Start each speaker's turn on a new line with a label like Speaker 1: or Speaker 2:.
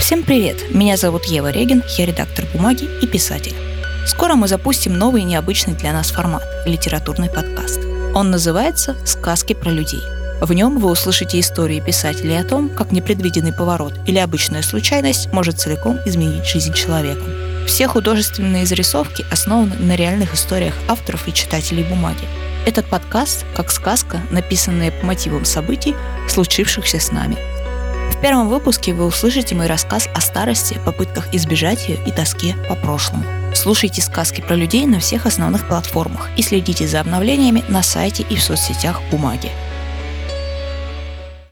Speaker 1: Всем привет! Меня зовут Ева Регин, я редактор «Бумаги» и писатель. Скоро мы запустим новый и необычный для нас формат – литературный подкаст. Он называется «Сказки про людей». В нем вы услышите истории писателей о том, как непредвиденный поворот или обычная случайность может целиком изменить жизнь человека. Все художественные зарисовки основаны на реальных историях авторов и читателей «Бумаги». Этот подкаст как сказка, написанная по мотивам событий, случившихся с нами. В первом выпуске вы услышите мой рассказ о старости, попытках избежать ее и тоске по прошлому. Слушайте сказки про людей на всех основных платформах и следите за обновлениями на сайте и в соцсетях «Бумаги».